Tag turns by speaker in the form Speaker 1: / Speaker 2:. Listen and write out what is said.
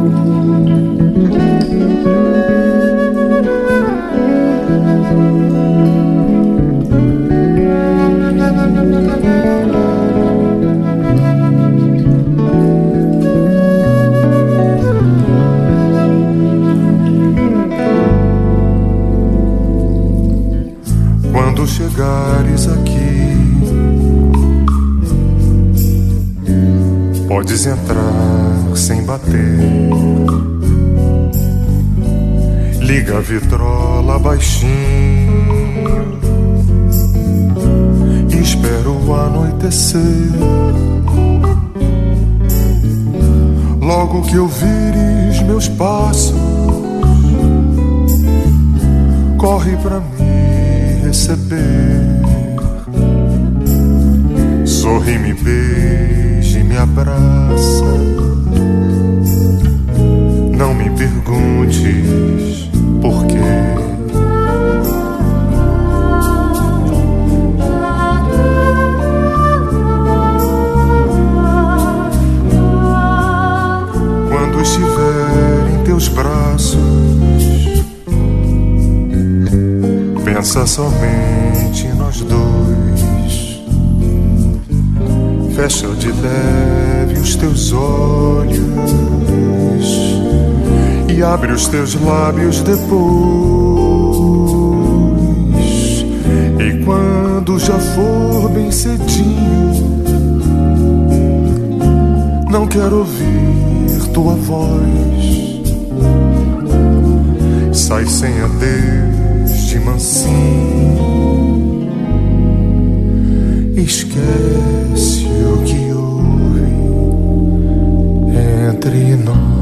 Speaker 1: Quando chegares aqui, podes entrar sem bater. Liga a vitrola baixinho e espera o anoitecer. Logo que ouvires meus passos, corre pra me receber. Sorri, me beija e me abraça. Não me perguntes por quê. Quando estiver em teus braços, pensa somente em nós dois. Fecha de leve os teus olhos e abre os teus lábios depois. E quando já for bem cedinho, não quero ouvir tua voz. Sai sem adeus de mansinho, esquece o que houve entre nós.